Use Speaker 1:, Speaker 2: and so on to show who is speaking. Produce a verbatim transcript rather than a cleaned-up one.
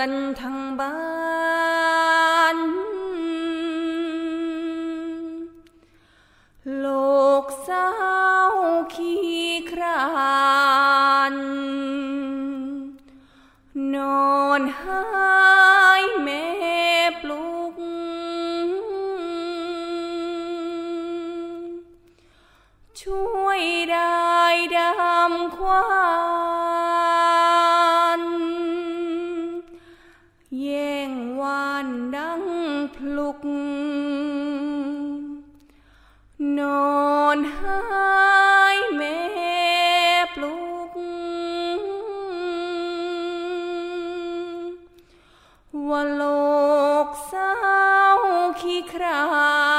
Speaker 1: อนทั้งบ้านโลกเศร้าขี้คร้านนอนหายแม่ปลุกช่วยได้ดำควานแย่งวานดังพลุกนอนหายแม่ปลุกว่าโลกเศร้าขี้คร้าน